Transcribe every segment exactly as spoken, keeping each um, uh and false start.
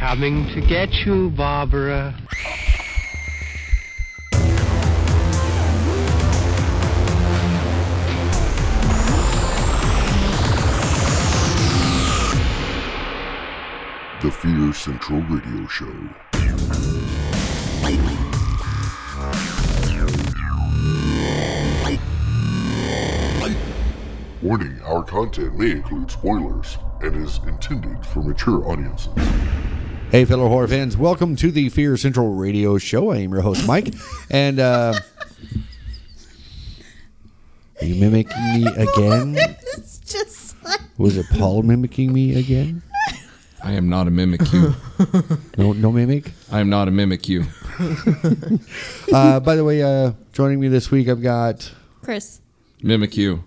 coming to get you, Barbara. The Fear Central Radio Show. Warning, our content may include spoilers and is intended for mature audiences. Hey, fellow horror fans, welcome to the Fear Central Radio Show. I am your host, Mike, and uh, are you mimicking me again? It's just like... Was it Paul mimicking me again? I am not a mimic you. No, no mimic? I am not a mimic you. uh, by the way, uh, joining me this week, I've got... Chris. Mimic you.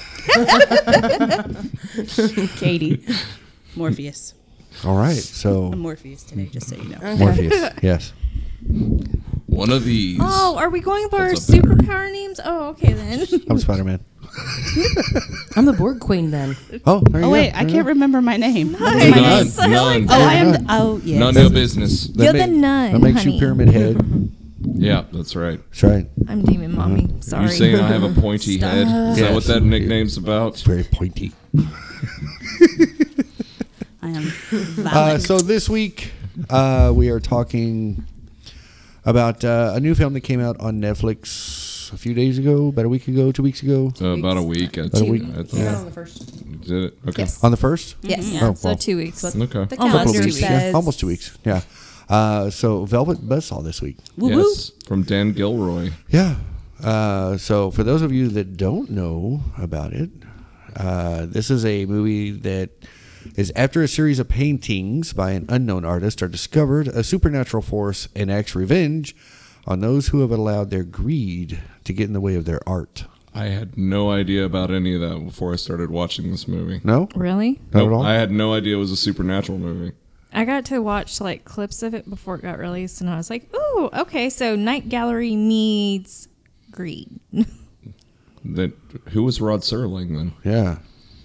Katie. Morpheus. All right, so... I'm Morpheus today, just so you know. Okay. Morpheus, yes. One of these. Oh, are we going by our What's up, superpower names? Oh, okay then. I'm Spider-Man. I'm the Borg Queen then. Oh, there you Oh, go. wait, There I you can't go. remember my name. Nice. What is my name? None. None. Oh, I am. None. The, oh, yes. None of your business. That You're ma- the nun, That makes honey. you Pyramid Head. Yeah, that's right. That's right. I'm Demon Mommy. Sorry. You saying I have a pointy Stop. head? Is Yes. that what that nickname's about? It's very pointy. I am. Uh, Violent. so this week, uh, we are talking about uh, a new film that came out on Netflix a few days ago, about a week ago, two weeks ago. Uh, about a week. I About a week. I thought- Yeah. On the first. Did it? Okay. Yes. On the first? Yes. Yeah, Oh, so well. two weeks. Okay. The Almost Couple of calendar weeks, yeah. says. Almost two weeks. Yeah. Uh, so Velvet Buzzsaw this week. Woo woo. Yes, from Dan Gilroy. Yeah. Uh, so for those of you that don't know about it, uh, this is a movie that is after a series of paintings by an unknown artist are discovered, a supernatural force enacts revenge on those who have allowed their greed to get in the way of their art. I had no idea about any of that before I started watching this movie. No? Really? Not Nope, at all? I had no idea it was a supernatural movie. I got to watch like clips of it before it got released, and I was like, "Ooh, okay." So Night Gallery meets greed. That who was Rod Serling then? Yeah.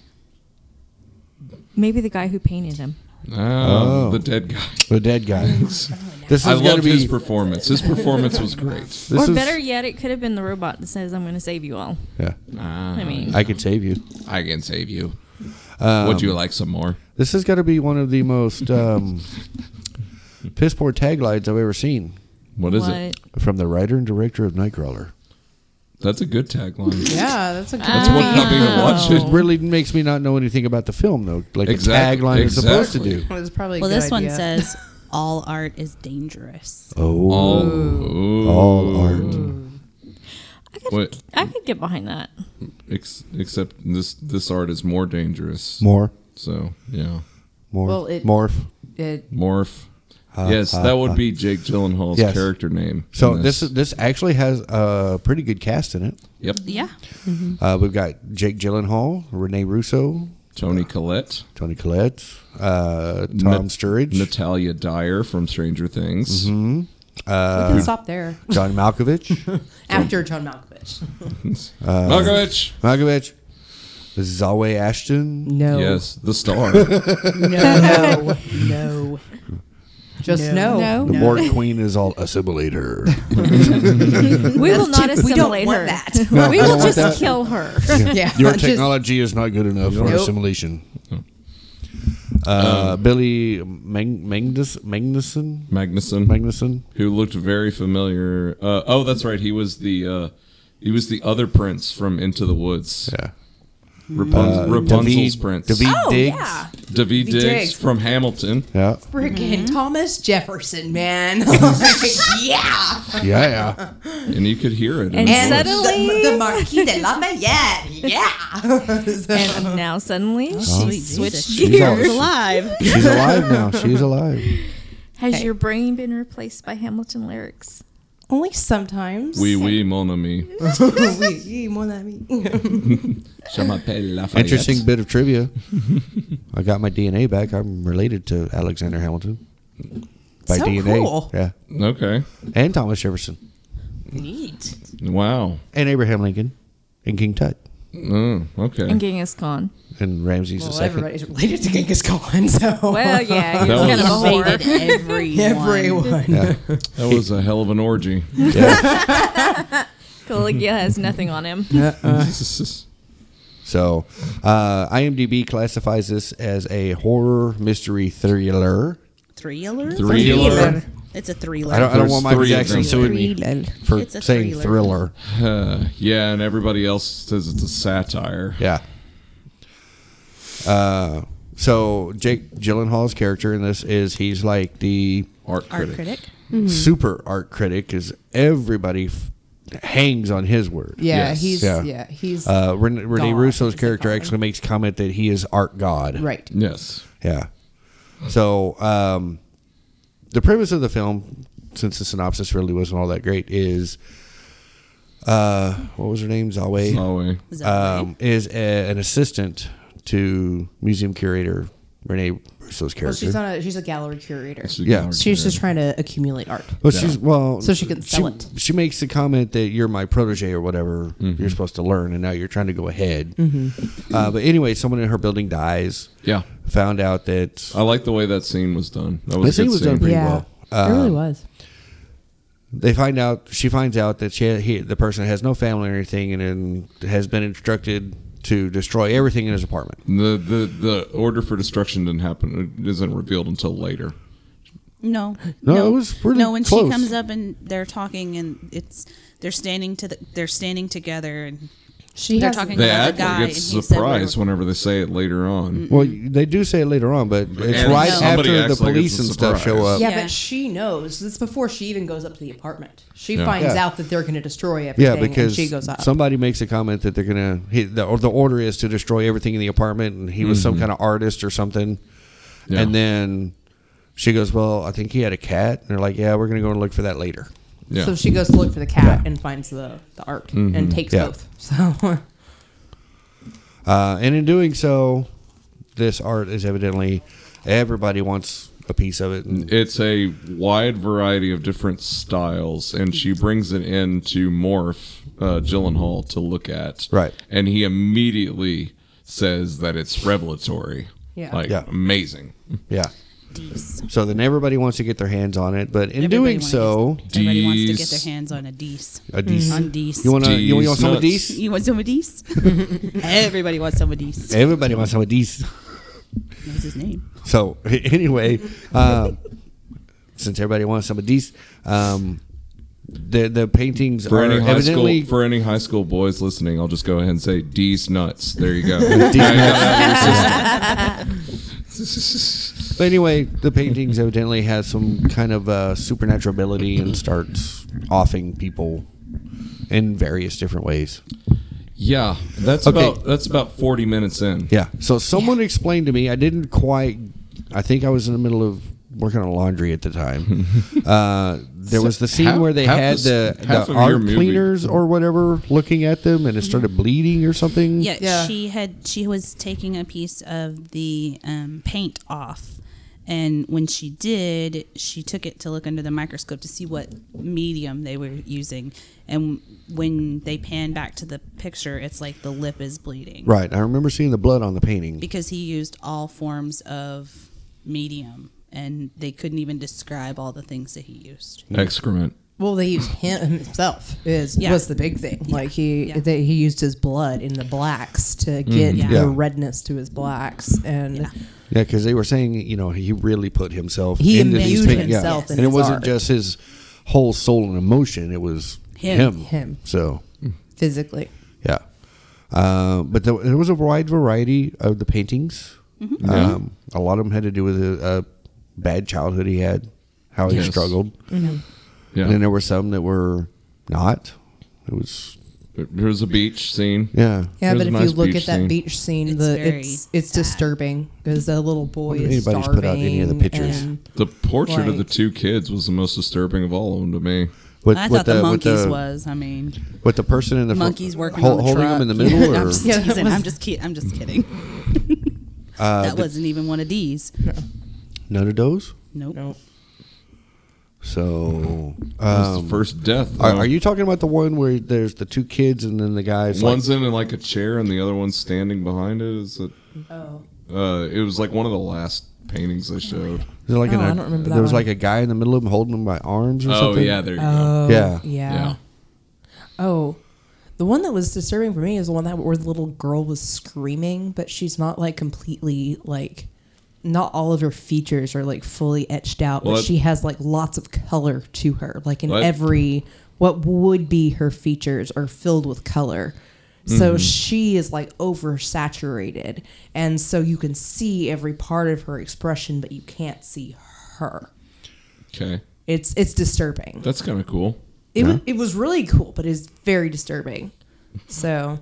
Maybe the guy who painted him. Oh, Oh. the dead guy. The dead guy. This has I got to loved be. his performance. His performance was great. This or is- better yet, it could have been the robot that says, "I'm going to save you all." Yeah. Ah, I mean, I could save you. I can save you. Um, Would you like some more? This has got to be one of the most um, piss poor taglines I've ever seen What is what? it? from the writer and director of Nightcrawler. That's a good tagline. Yeah, that's a good That's what got me to watch It it. really makes me not know anything about the film, though. Like Exactly, the tagline is supposed to exactly. do. It was probably a Well, good this one idea. says, all art is dangerous. Oh, All, ooh. all art. I could, What? I could get behind that. Ex- except this this art is more dangerous. More, So yeah, more, Well, it- morph. It, Morph. Ha, yes, ha, that would ha. be Jake Gyllenhaal's Yes. character name. So in this this actually has a pretty good cast in it. Yep. Yeah. Uh, we've got Jake Gyllenhaal, Renee Russo, Tony Collette, Tony Collette, uh, Tom Nat- Sturridge, Natalia Dyer from Stranger Things. hmm we uh, can stop there. John Malkovich, After John Malkovich. uh, Malkovich. Malkovich, Zawe Ashton. No. Yes, the star. No. No. Just no. No. The Borg Queen is all assimilate her. We will not too- we don't assimilate want her. that. No, we I will don't want just that. kill her. Yeah. Your just- technology is not good enough for Nope. assimilation. Uh, Billy Mang- Magnus Magnuson Magnuson, Magnuson. who looked very familiar. Uh, oh, that's right. He was the uh, he was the other prince from Into the Woods. Yeah. Rapun- Uh, Rapunzel's David- prince. David Oh, Diggs. yeah. David Diggs, Diggs. from Hamilton. Yeah. Freaking Thomas Jefferson, man. Like, yeah. Yeah. Yeah. And you could hear it. in And his And voice. suddenly- the, the Marquis de Lafayette. Yeah. And now suddenly Oh, she sweet switched Jesus. She's gears. all- alive. She's alive now. She's alive. Has Okay. your brain been replaced by Hamilton lyrics? Only sometimes. Oui, oui, mon ami. oui, oui, mon ami. Je m'appelle Lafayette. Interesting bit of trivia. I got my D N A back. I'm related to Alexander Hamilton by So D N A. cool. Yeah. Okay. And Thomas Jefferson Neat. Wow. and Abraham Lincoln and King Tut. Oh, okay. And Genghis Khan. and Ramses Well, the second. everybody's related to Genghis Khan, so. Well, yeah, he That was kind of a was- whore. Invaded everyone. Everyone. Yeah. That was a hell of an orgy. Caligula has nothing on him. So, uh, IMDb classifies this as a horror mystery thriller. Thriller? Thriller. It's a thriller. I don't, I don't There's want Michael three of Jackson them. suing me for It's a saying thriller. thriller. Uh, yeah, and everybody else says it's a satire. Yeah. Uh, so Jake Gyllenhaal's character in this is he's like the Art Art critic. critic. super art critic because everybody f- hangs on his word. Yeah, Yes. he's, Yeah. yeah, he's. Uh, Rene, Rene God, Russo's as they character call him. actually makes comment that he is art god. right. Yes. Yeah. So um, the premise of the film, since the synopsis really wasn't all that great, is uh, what was her name? Zalway. Always. Is that right? Um, is a, an assistant to museum curator Rene Russo's character. Well, she's not a, she's a gallery curator. Yeah. She's just trying to accumulate art. Well, she's well, So she can sell she, it. She makes the comment that you're my protege or whatever. Mm-hmm. You're supposed to learn, and now you're trying to go ahead. Mm-hmm. Uh, but anyway, someone in her building dies. Yeah. Found out that I like the way that scene was done. That the was a scene good was done scene. pretty yeah, well. it really Um, was. They find out. She finds out that she he, the person has no family or anything, and, and has been instructed to destroy everything in his apartment. The, the the order for destruction didn't happen. It isn't revealed until later. No, No, it was really no. When close. she comes up and they're talking, and it's they're standing to the, they're standing together, and She they're has talking They about act the guy, like and it's he a said surprise we're- whenever they say it later on. Well, they do say it later on, but it's And right somebody after the acts like police it's a and stuff show surprise. up. Yeah, Yeah. but she knows. It's before she even goes up to the apartment. She Yeah. finds Yeah. out that they're going to destroy everything. Yeah, because and she goes up. somebody makes a comment that they're gonna. He, the, or the order is to destroy everything in the apartment, and he was some kind of artist or something. Yeah. And then she goes, "Well, I think he had a cat." And they're like, "Yeah, we're gonna go and look for that later." Yeah. So she goes to look for the cat and finds the, the art and takes Yeah. both. So Uh, and in doing so, this art is evidently everybody wants a piece of it. And It's a wide variety of different styles, and she brings it in to Morph uh, Gyllenhaal to look at. Right. And he immediately says that it's revelatory. Yeah. Like, Yeah. amazing. yeah. Dees. So then everybody wants to get their hands on it, but in Everybody doing wanna so, get, everybody wants to get Dees. their hands on a Dees. a Dees. On Dees. You want to? You, Dees want some of nuts. Dees? You want some of Dees? Everybody wants some of Dees. Everybody wants some of Dees. That's his name. So anyway, uh, since everybody wants some of these, um, the the paintings For are any high evidently school for any high school boys listening, I'll just go ahead and say D's nuts. There you go. But anyway, the paintings evidently has some kind of uh, supernatural ability and starts offing people in various different ways. Yeah, that's Okay. about that's about forty minutes in. Yeah. So someone explained to me. I didn't quite. I think I was in the middle of working on laundry at the time. uh, there was the scene half- where they half had the- the, half the of your art movie- cleaners or whatever looking at them, and it started bleeding or something. Yeah, Yeah. she had she was taking a piece of the um, paint off, and when she did, she took it to look under the microscope to see what medium they were using. And when they pan back to the picture, it's like the lip is bleeding. Right. I remember seeing the blood on the painting. Because he used all forms of medium, and they couldn't even describe all the things that he used. Excrement. well, they used him himself is Yeah. was the big thing. Like he Yeah. they, he used his blood in the blacks to get Yeah. the Yeah. redness to his blacks, and Yeah. Yeah, because they were saying, you know, he really put himself He into these imbued paintings. himself in and it his wasn't art. just his whole soul and emotion; it was him. Him. Him. So, physically. yeah. Uh, but there, there was a wide variety of the paintings. Mm-hmm. Um, a lot of them had to do with a, a bad childhood he had, how he Yes. struggled, Yeah. and then there were some that were not. It was, Here's a beach scene. yeah. Yeah, There's but a if nice you look beach at that scene. beach scene, It's the very it's it's sad. disturbing because the little boy Wonder if is anybody's starving. put out any of the pictures. and- The portrait of the Like- two kids was the most disturbing of all of them to me. With, I with thought the, with monkeys the, was. I mean, with the person in the front- monkeys working hol- on the holding truck. them in the middle, I'm or just Yeah, that teasing. was- I'm just kidding. I'm just kidding. uh, that the- wasn't even one of these. none of those. Nope. Nope. So, That's um, the first death. are, though. are you talking about the one where there's the two kids and then the guy's One's like, in like a chair and the other one's standing behind it. Is it? Oh. Uh, it was like one of the last paintings they showed. is it like Oh, in a- I don't remember that there was one. like a guy in the middle of him holding him by arms or Oh something? yeah, there you Oh, Yeah. yeah. Yeah. Oh, the one that was disturbing for me is the one that where the little girl was screaming, but she's not like completely like, not all of her features are like fully etched out, Well, but that- she has like lots of color to her. Like in Well, that- every, what would be her features are filled with color. So she is like oversaturated, and so you can see every part of her expression, but you can't see her. go. Okay, It's it's disturbing. that's kind of cool. It was it was really cool, but it's very disturbing. So,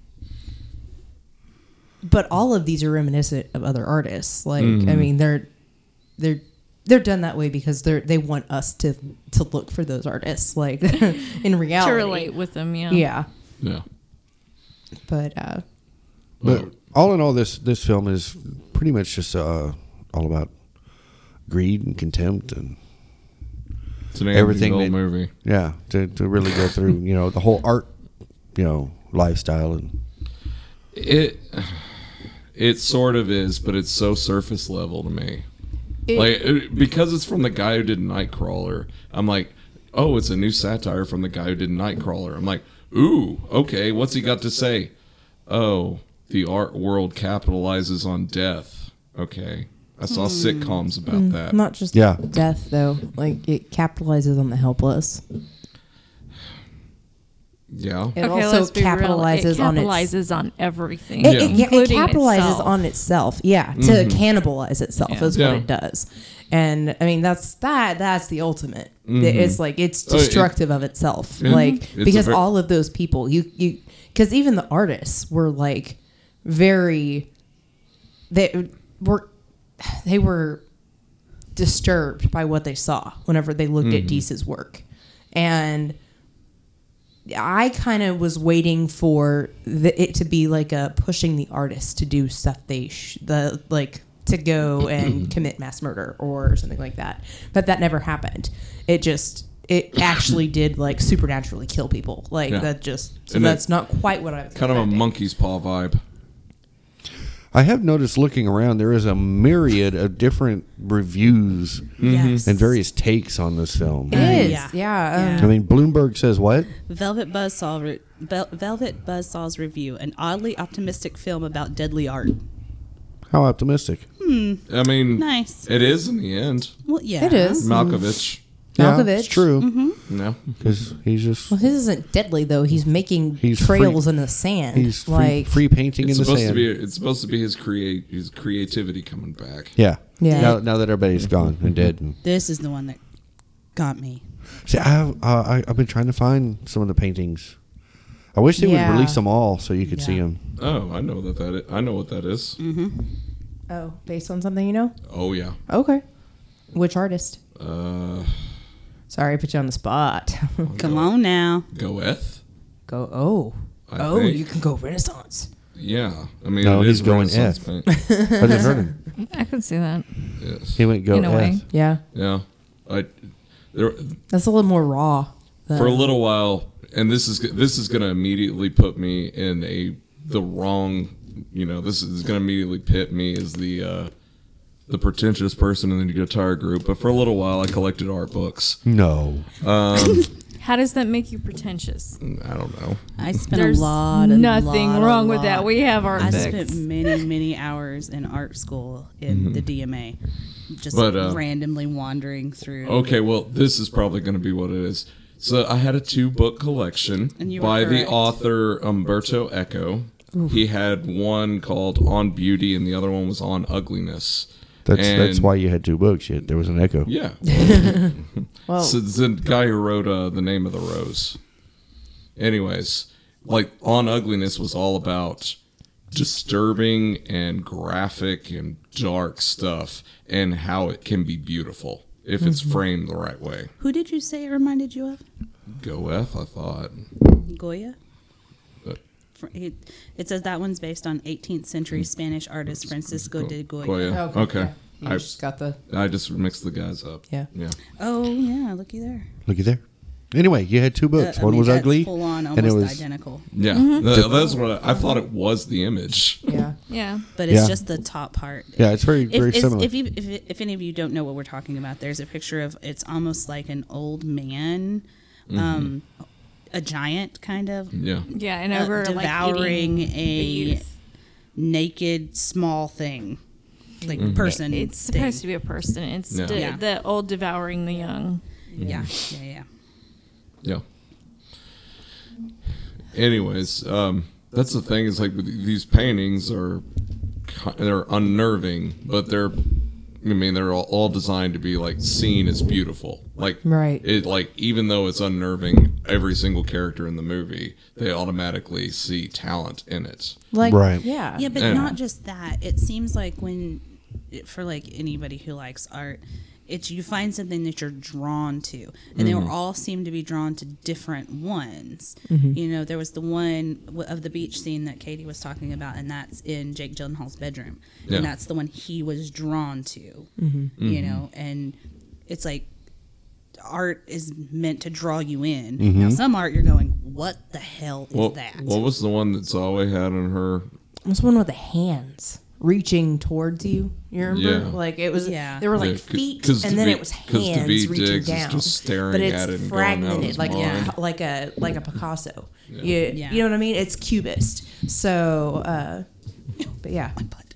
but all of these are reminiscent of other artists. Like, I mean, they're they're they're done that way because they're they want us to to look for those artists. Like in reality, To relate with them, yeah. yeah. Yeah. But uh, But all in all, this this film is pretty much just uh, all about greed and contempt and It's an everything everything that- movie. yeah, to, to really go through you know the whole art you know lifestyle and It it sort of is, but it's so surface level to me. like it, because it's from the guy who did Nightcrawler. I'm like, oh, it's a new satire from the guy who did Nightcrawler. I'm like, ooh, okay, what's he got to say? Oh, the art world capitalizes on death. Okay, I saw sitcoms about that. not just Yeah. death though. Like it capitalizes on the helpless. Yeah, It Okay, also let's be real. capitalizes It on its capitalizes on everything. It, it, yeah, it including capitalizes itself. on itself, yeah, to cannibalize itself Yeah. is Yeah. what it does, and I mean that's that that's the ultimate. It's like it's Oh, it- destructive of itself, Yeah. like It's a because ver- all of those people, you you because even the artists were like very they were they were disturbed by what they saw whenever they looked at Deese's work, and I kind of was waiting for the, it to be like a pushing the artist to do stuff they sh- the like to go and commit mass murder or something like that, but that never happened. It just it actually did like supernaturally kill people like Yeah. that just so And it- that's not quite what I was kind of a expecting. monkey's paw vibe. I have noticed looking around there is a myriad of different reviews Yes. and various takes on this film. It is, yeah. yeah. I mean, Bloomberg says what? Velvet Buzzsaw, re- Vel- Velvet Buzzsaw's review: an oddly optimistic film about deadly art. How optimistic? I mean, Nice. It is in the end. Well, yeah, It is. Malkovich. Yeah, Malkovich. it's true Mm-hmm. No. because he's just Well, his isn't deadly though. He's making He's trails free- in the sand. he's free, like free painting It's in the supposed sand. to be. It's supposed to be his create his creativity coming back. yeah, Yeah. Now, now that everybody's gone and dead. And, This is the one that got me. see, I have, uh, I, I've been trying to find some of the paintings. I wish they Yeah. would release them all so you could see Yeah. them. Oh, I know that that is, I know what that is. oh, based on something you know. Oh yeah. Okay. Which artist? Uh, Sorry, I put you on the spot. Come on now. Goeth. Go. Oh. I oh, think. you can go Renaissance. Yeah, I mean, No, it he's is going Renaissance F. paint. I just heard him. I could see that. Yes. He went go In a F. way. Yeah, Yeah. I there that's a little more raw. than- for a little while, and this is this is going to immediately put me in a the wrong. You know, this is going to immediately pit me as the uh, the pretentious person in the guitar group. But for a little while, I collected art books. No. How does that make you pretentious? I don't know. I spent There's a lot of nothing lot, a wrong with lot. that. We have art I books. spent many, many hours in art school in the D M A, just But, uh, randomly wandering through. Okay, well, this is probably going to be what it is. So I had a two book collection And you were by the correct. author Umberto Eco. He had one called On Beauty, and the other one was On Ugliness. That's that's And- why you had two books. You, there was an echo. Yeah. well, So it's the guy who wrote uh, The Name of the Rose. Anyways, like On Ugliness was all about disturbing and graphic and dark stuff and how it can be beautiful if it's framed the right way. Who did you say it reminded you of? Goeth, I thought. Goya? But- Fr- It, it says that one's based on eighteenth century Spanish artist Francisco de Goya. Goya. Okay, Okay. yeah. You I- just got the I just mixed the guys up. Yeah. Yeah. Oh yeah, looky there. Looky there. Anyway, you had two books. Uh, I One mean, was that's ugly, full on, and it almost was identical. Yeah. Mm-hmm. Th- that's what I, I thought it was the image. yeah. Yeah. But it's Yeah. just the top part. yeah, it's very If, very it's- similar. if, you, if, if any of you don't know what we're talking about, there's a picture of it's almost like an old man, um, a giant kind of Yeah. Yeah, and uh, over devouring like, eating the a youth. naked small thing, like Mm-hmm. person. It's thing. supposed to be a person. It's Yeah. the, Yeah. the old devouring the young. Yeah, yeah, yeah. Yeah. Anyways, um, that's the thing is like with these paintings are ki- they're unnerving, but they're I mean they're all, all designed to be like seen as beautiful. Like Right. it like even though it's unnerving, every single character in the movie they automatically see talent in it. Like Right. yeah. Yeah, but Yeah. not just that. It seems like when, for like anybody who likes art, it's you find something that you're drawn to, and they were all seem to be drawn to different ones. You know, there was the one w- of the beach scene that Katie was talking about, and that's in Jake Gyllenhaal's bedroom, Yeah. and that's the one he was drawn to. Mm-hmm. You know, and it's like art is meant to draw you in. Now, some art you're going, what the hell is What, that? what was the one that Zawe had on her? It was one with the hands reaching towards you. You remember? Yeah. like it was. Yeah. There were like Yeah, 'cause- feet, 'cause and then Davi- it was 'cause hands David reaching Diggs is down. just staring but it's at it and going out of fragmented, his like mind. a like a like a Picasso. You, Yeah. you know what I mean? It's cubist. So, uh, but yeah,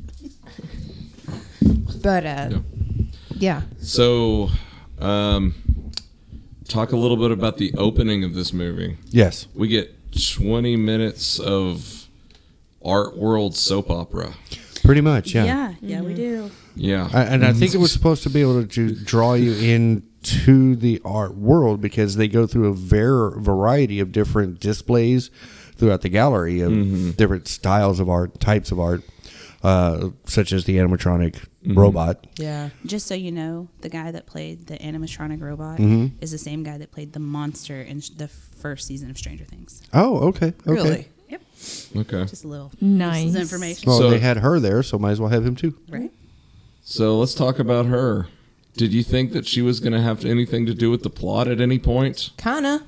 but uh, Yeah. yeah. So, um, talk a little bit about the opening of this movie. yes. We get twenty minutes of art world soap opera. Pretty much, yeah. yeah, yeah, we do. Yeah. I, and I think it was supposed to be able to draw you into the art world because they go through a ver- variety of different displays throughout the gallery of different styles of art, types of art, uh, such as the animatronic robot. Yeah. Just so you know, the guy that played the animatronic robot Mm-hmm. is the same guy that played the monster in sh- the first season of Stranger Things. Oh, okay. okay. Really? Yep. Okay. Just a little Nice. pieces of information. Well, So- they had her there, so might as well have him too. Right? So let's talk about her. Did you think that she was going to have anything to do with the plot at any point? Kinda.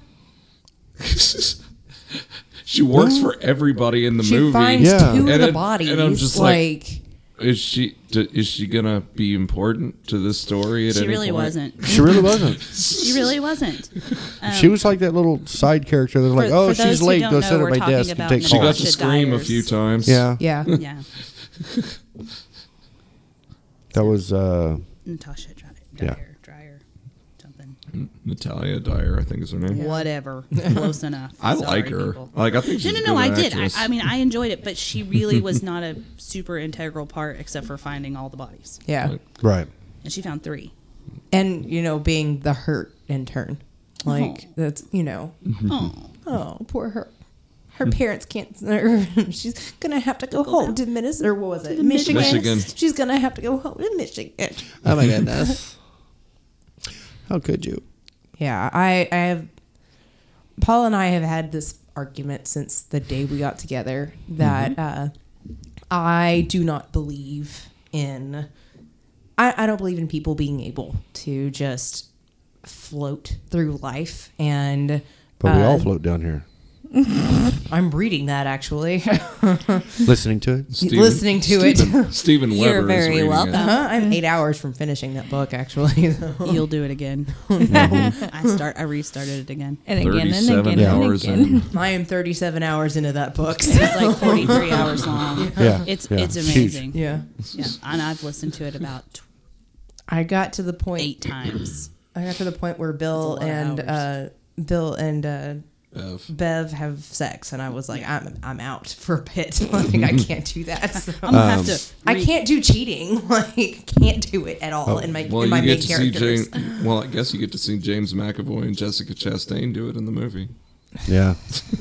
She works for everybody in the She movie. finds Yeah. two And of the it- bodies. and I'm just like, like- Is she d- is she gonna be important to this story? At She any really point? wasn't. She really wasn't. She really wasn't. Um, she was like that little side character that's like, for oh, those she's who late. don't Go know, sit at we're my talking desk and about take She got calls. to Natasha scream a Dyers. few times. Yeah, yeah. Yeah. that was. Uh, Yeah. Natasha Dyer. Dyer. Dryer. Something. Natalia Dyer, I think is her name. Whatever. Close enough. I Sorry, like her. people. Like I think No, she's no, a no. good I did. I, actress. I mean, I enjoyed it, but she really was not a super integral part except for finding all the bodies. Yeah. Like- right. And she found three. And, you know, being the hurt intern. Like, Oh. that's, you know, Oh. oh, poor her. Her parents can't, or she's going to have to go home to Minnesota, or what was it? Michigan. Michigan. She's going to have to go home to Michigan. Oh my goodness. How could you? Yeah, I, I have, Paul and I have had this argument since the day we got together that uh, I do not believe in, I, I don't believe in people being able to just float through life. And But we uh, all float down here. I'm reading that actually, Listening to it. Steven- listening to it. Stephen, Stephen Weber You're is very reading welcome. it. Uh-huh, I'm eight hours from finishing that book actually. You'll do it again. I start. I restarted it again. And again and Thirty-seven again and hours again. in. I am thirty-seven hours into that book. It's like forty-three hours long. Yeah. It's yeah. it's Huge. amazing. Yeah. Yeah, and I've listened to it about tw- I got to the point eight times. I got to the point where Bill That's a lot of and uh, Bill and uh, Bev. Bev have sex, and I was like, I'm I'm out for a bit. Like I can't do that. So. I'm gonna have to. I re- can't do cheating. Like can't do it at all in my Well, in you my main get to see characters. James. Well, I guess you get to see James McAvoy and Jessica Chastain do it in the movie. Yeah.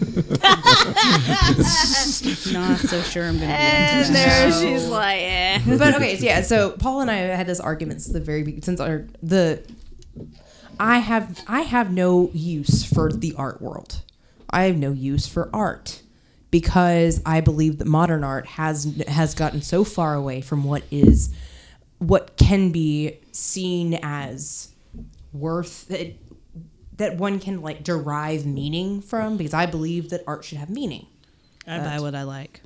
Not so sure I'm gonna be And into that. there she's like, eh. But okay, so yeah. So Paul and I had this argument since the very be- since our the. I have I have no use for the art world. I have no use for art because I believe that modern art has has gotten so far away from what is what can be seen as worth that that one can like derive meaning from, because I believe that art should have meaning. I buy what I like.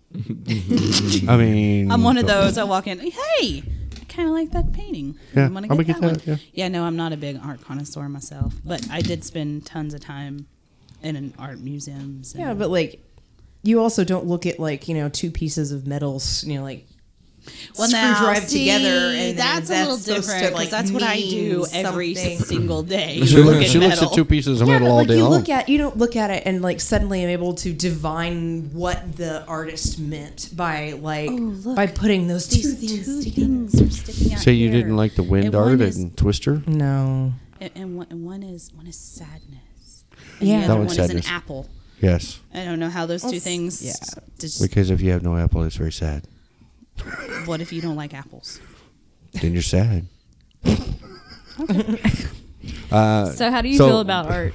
I mean, I'm one of those. I walk in, hey, I kind of like that painting. Yeah, I'm gonna I'm get, gonna that, get that, one. yeah. yeah, no, I'm not a big art connoisseur myself, but I did spend tons of time in an art museums. And Yeah, but like you also don't look at like, you know, two pieces of metals, you know, like well, screw now, drive see, together, and that's, then a little supposed different to, because like, that's what I do mean every something. single day. She, Look look, at she looks metal. at two pieces of Yeah, metal but all like day you long. look at you don't look at it and like suddenly am able to divine what the artist meant by like Oh, look. by putting those two These things two together. things are sticking out Say you here. didn't like the wind And art one and is- Twister? No. And, and, one, and one is one is sadness. And Yeah. the That other one's one sadness. is an apple. Yes, I don't know how those two Well, things. yeah. Just, because if you have no apple, it's very sad. what if you don't like apples? Then you're sad. uh, So how do you so- feel about art?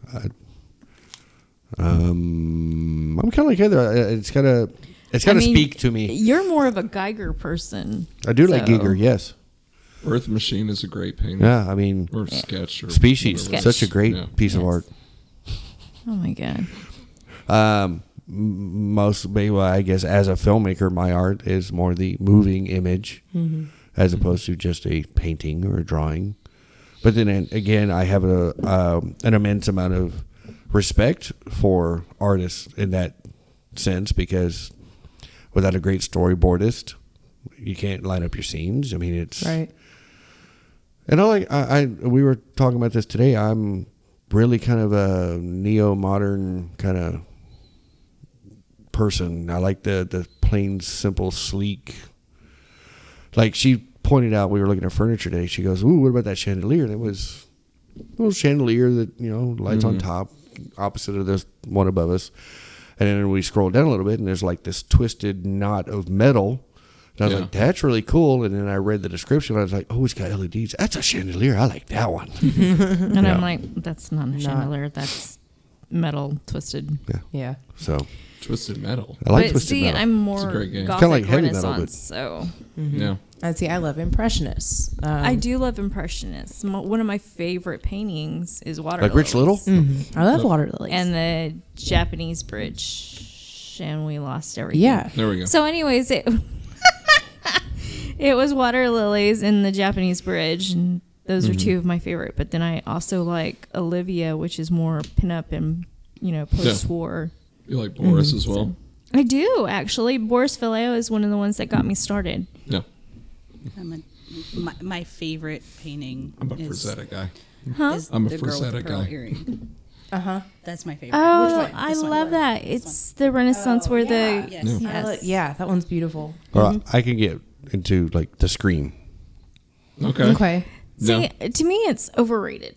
um, I'm kind of like Heather. Uh, It's gotta, it's I gotta mean, speak to me. You're more of a Geiger person. I do like so- Giger, yes. Earth Machine is a great painting. Yeah, I mean, Or sketch. Or Species, whatever. such a great Yeah. piece of Yes. art. Oh my god. Um, m- most, well, I guess, as a filmmaker, my art is more the moving image, as opposed to just a painting or a drawing. But then uh, again, I have a um, an immense amount of respect for artists in that sense, because without a great storyboardist, you can't line up your scenes. I mean, it's Right. And I like I, I we were talking about this today. I'm really kind of a neo-modern kind of person. I like the the plain, simple, sleek. Like she pointed out, we were looking at furniture today. She goes, "Ooh, what about that chandelier?" And it was a little chandelier that, you know, lights on top, opposite of this one above us. And then we scroll down a little bit, and there's like this twisted knot of metal. And I was Yeah. like, that's really cool. And then I read the description. I was like, oh, it's got L E Ds. That's a chandelier. I like that one. And Yeah. I'm like, that's not a chandelier. That's metal twisted. Yeah. So Twisted Metal. I like but twisted see, metal. I'm more a great game. It's gothic kinda like heavy metal, Renaissance, but- so Yeah. And see, I love impressionists. Um, I do love impressionists. Mo- One of my favorite paintings is water Like Rich lilies. Little? I love water lilies. and the Japanese bridge, and we lost everything. yeah. There we go. So, anyways, it it was water lilies and the Japanese bridge, and those Mm-hmm. are two of my favorite. But then I also like Olivia, which is more pinup and you know post-war. You like Boris Mm-hmm. as well? I do actually. Boris Vallejo is one of the ones that got me started. Yeah. I'm a, my, my favorite painting I'm a is, Frazetta guy. Huh? is I'm a the girl with the Frazetta pearl guy. earring. Uh huh. That's my favorite. Oh, Which one? I This one. love that. It's the Renaissance where the Yes. yes. Yeah, that one's beautiful. Or I can get into like the Scream. Okay. Okay. See, to me, it's overrated.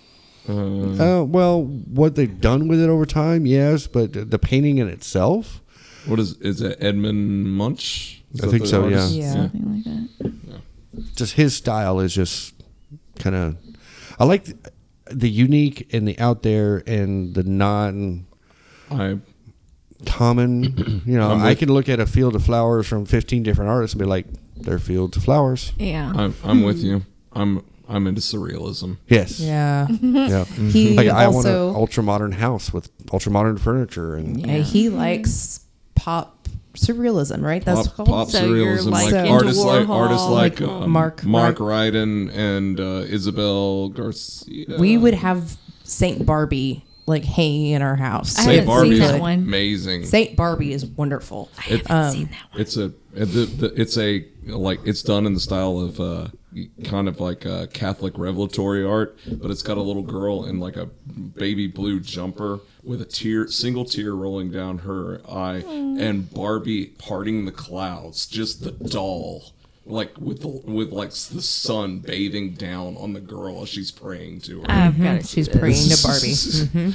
Uh, well, what they've done with it over time, yes, but the painting in itself, What is is it? Edmund Munch? Is I that think the so, yeah. artist? Yeah. Something like that. just his style is just kind of. I like the, the unique and the out there and the non I common. You know, I'm I with- can look at a field of flowers from fifteen different artists and be like, they're fields of flowers. Yeah. I'm I'm with you. I'm I'm into surrealism. Yes. Yeah. Yeah. He Like I want an also ultra modern house with ultra modern furniture and yeah, he likes pop surrealism, right? That's Pop, called. pop So you're, surrealism, like, like, into artists like Warhol, artists like, like um, Mark Mark Ry- Ryden and uh, Isabel Garcia. We would have Saint Barbie like hanging in our house. I Saint haven't Barbie seen is that one. amazing. Saint Barbie is wonderful. It- Um, Seen that one. It's a the, the, it's a like it's done in the style of uh, kind of like a Catholic revelatory art, but it's got a little girl in like a baby blue jumper with a tear, single tear rolling down her eye, and Barbie parting the clouds, just the doll, like with the, with like the sun bathing down on the girl as she's praying to her. I've got to She's praying to Barbie.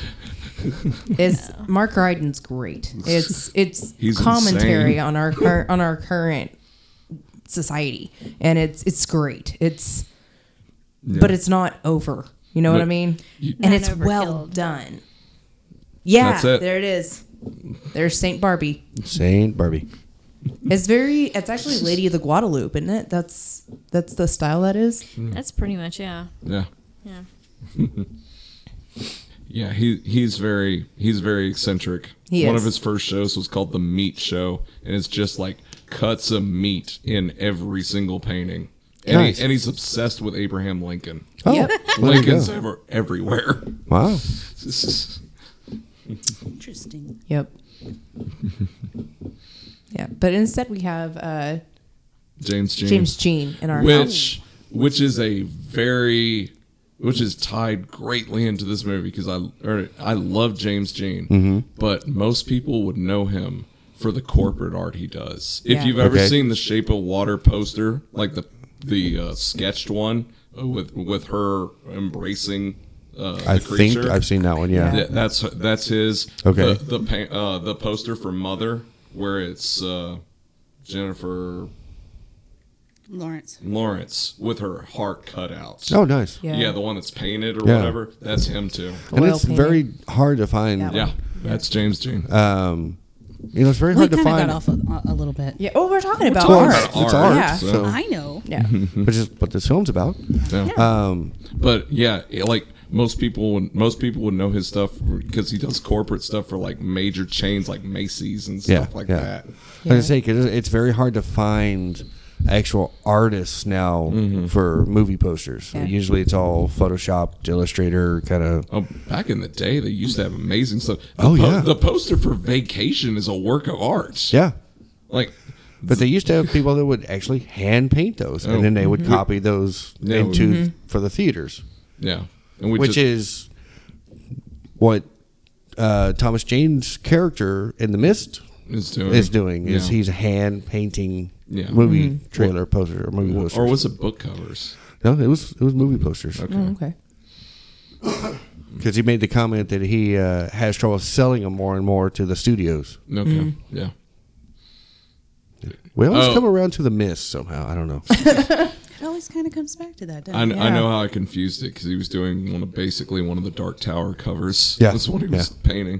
Is Mark Ryden's great. It's it's He's commentary insane. on our cur- on our current society, and it's it's great. It's but it's not over. You know what I But mean? you- And Not it's well overkill. done. Yeah, That's it. there it is. There's Saint Barbie. Saint Barbie. It's very. It's actually Lady of the Guadalupe, isn't it? That's that's the style that is. That's pretty much, yeah. Yeah. Yeah. Yeah, he he's very he's very eccentric. He One is. of his first shows was called The Meat Show, and it's just like cuts of meat in every single painting. And, Nice. he, and he's obsessed with Abraham Lincoln. Oh, Yep. there you Lincoln's go. ever, everywhere. Wow. This is- Interesting. Yep. Yeah, but instead we have uh, James Jean. James Jean in our house. which which is a very which is tied greatly into this movie because I or I love James Jean, Mm-hmm. but most people would know him for the corporate art he does. If Yeah. you've ever Okay. seen the Shape of Water poster, like the the uh, sketched one uh, with with her embracing uh, I the creature, think I've seen that one. Yeah. Th- that's that's his. Okay. The the, pa- uh, the poster for Mother, where it's uh, Jennifer Lawrence. Lawrence with her heart cut out. Oh, nice. Yeah. Yeah, the one that's painted or Yeah. whatever. That's him too. And Oil it's painting. very hard to find. That Yeah, that's James Jean. Um, you know, it's very We hard to kind of find. got off a, a little bit. Yeah. Oh, we're talking about Well, art. it's, it's art. Yeah. So, I know. Yeah. which is what this film's about. Yeah. Um, But yeah, it- like most people would most people would know his stuff because he does corporate stuff for like major chains like Macy's and yeah. stuff like yeah. that. Like I say, because it's very hard to find actual artists now Mm-hmm. for movie posters. Yeah. Usually it's all Photoshopped, Illustrator, kind of. Oh, back in the day, they used to have amazing stuff. The Oh, yeah. The poster for Vacation is a work of art. Yeah. Like, But they used to have people that would actually hand paint those, Oh. and then they would copy those Yeah, into we- for the theaters, yeah, and we which just, is what uh, Thomas Jane's character in The Mist is doing. is doing. Is Yeah. he's hand painting Yeah. movie trailer posters or movie posters. or was it book covers? no, it was it was movie posters. Okay. Oh, okay. Because he made the comment that he uh, has trouble selling them more and more to the studios. Okay. Yeah. We always Oh. come around to The Mist somehow. I don't know. It always kind of comes back to that, doesn't I, it? kn- I know how I confused it because he was doing one of basically one of the Dark Tower covers. Yeah. That's what he was Yeah. painting.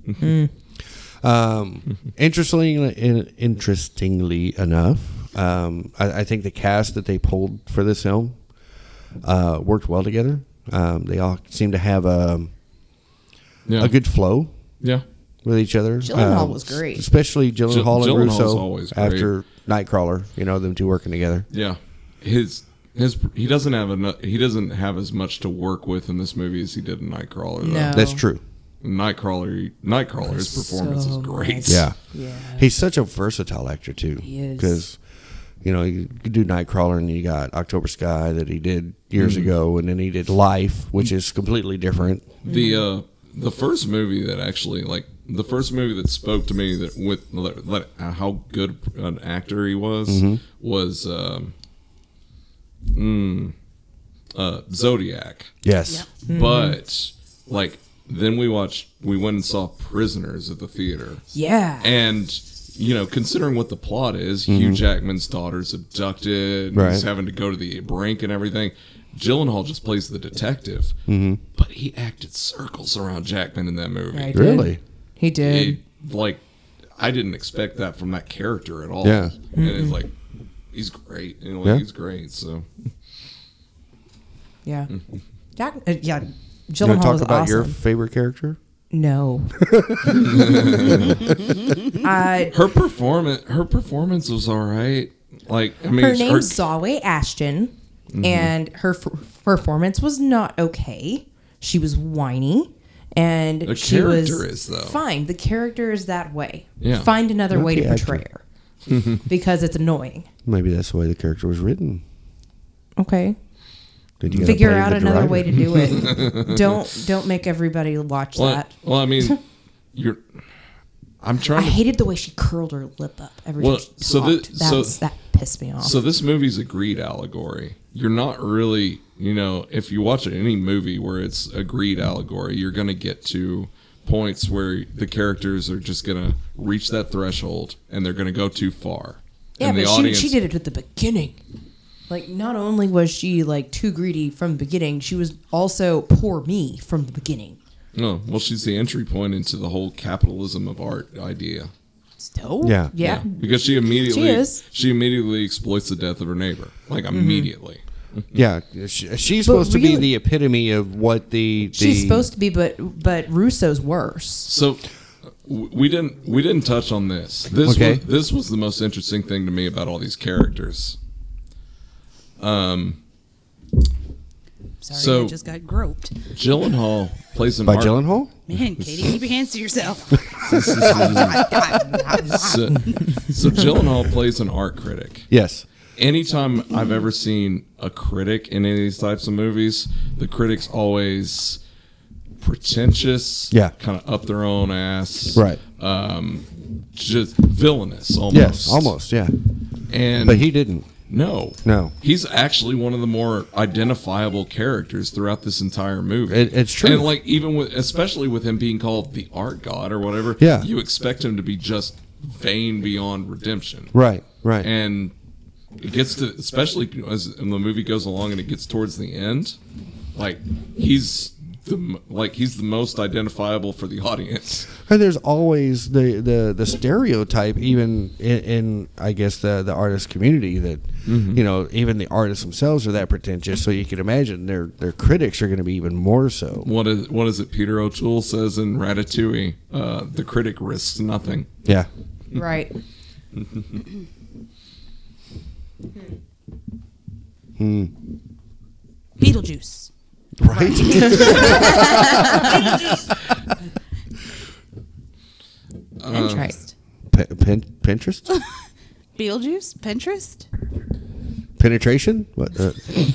Um, interestingly, in, interestingly enough, um, I, I think the cast that they pulled for this film uh, worked well together. Um, they all seem to have a, Yeah. a good flow Yeah. with each other. Gyllenhaal Um, was great. especially Gyllenhaal Gyll- and Gyllenhaal's Russo always great. after Nightcrawler. You know, them two working together. Yeah. His his he doesn't have enough. He doesn't have as much to work with in this movie as he did in Nightcrawler. Though. No. That's true. Nightcrawler. Nightcrawler's performance is So great. much. Yeah. Yeah. He's such a versatile actor too. He is. Because you know you could do Nightcrawler and you got October Sky that he did years Mm. ago, and then he did Life, which is completely different. The uh the first movie that actually like the first movie that spoke to me that with let, let, how good an actor he was Mm-hmm. was um mm, uh Zodiac. Yes. But like then we watched we went and saw Prisoners at the theater. Yeah. And you know, considering what the plot is, Hugh Jackman's daughter's abducted, and Mm-hmm. Right. he's having to go to the brink and everything. Gyllenhaal just plays the detective, Mm-hmm. but he acted circles around Jackman in that movie. Yeah, he did. Really? He did. He- like, I didn't expect that from that character at all. Yeah. And it's like, he's great. You know, like, Yeah. he's great. So Yeah. Jack. Uh, yeah. You want Gyllenhaal to talk was about awesome. your favorite character? No. I, her performance, her performance was all right. Like, I mean, her name's Zawe Ashton, and her f- performance was not okay. She was whiny, and The she was character is, though. fine. The character is that way. Yeah. Find another way to Okay, portray her because it's annoying. Maybe that's the way the character was written. Okay. Did you gotta Figure blame out the another director? way to do it. don't don't make everybody watch well, that. well, I mean, you're. I'm I trying to. hated the way she curled her lip up every Well, time she so talked. thi- that, so- was, that pissed me off. So this movie's a greed allegory. You're not really, you know, if you watch any movie where it's a greed allegory, you're going to get to points where the characters are just going to reach that threshold and they're going to go too far. yeah, and but the she, audience, she did it at the beginning. Like, not only was she like too greedy from the beginning, she was also poor me from the beginning. Oh, well, she's the entry point into the whole capitalism of art idea. So Yeah. yeah. Because she immediately She is. she immediately exploits the death of her neighbor. Like Mm-hmm. immediately. Yeah, she, she's supposed to be really- the epitome of what the, the She's supposed to be, but but Russo's worse. So w- we didn't we didn't touch on this. This Okay. was, this was the most interesting thing to me about all these characters. Um, Sorry, So- I just got groped. Gyllenhaal plays an by art- Gyllenhaal. Man, Katie, keep your hands to yourself. So, so Gyllenhaal plays an art critic. Yes. Anytime I've ever seen a critic in any of these types of movies, the critic's always pretentious, Yeah. kind of up their own ass, Right. Um, just villainous, almost. Yes. Almost. Yeah. And But he didn't. no, No. he's actually one of the more identifiable characters throughout this entire movie. It- it's true. and like even with, especially with him being called the art god or whatever, Yeah. you expect him to be just vain beyond redemption, Right. Right. and it gets to, especially as the movie goes along and it gets towards the end, like he's the m- like he's the most identifiable for the audience. And there's always the, the, the stereotype, even in, in I guess the the artist community, that you know even the artists themselves are that pretentious. So you can imagine their their critics are going to be even more so. What is what is it? Peter O'Toole says in Ratatouille, uh, "The critic risks nothing." Yeah. Right. Beetlejuice. Right. Pinterest. Pe- pen- Pinterest. Beetlejuice? Pinterest? Penetration. What? Uh,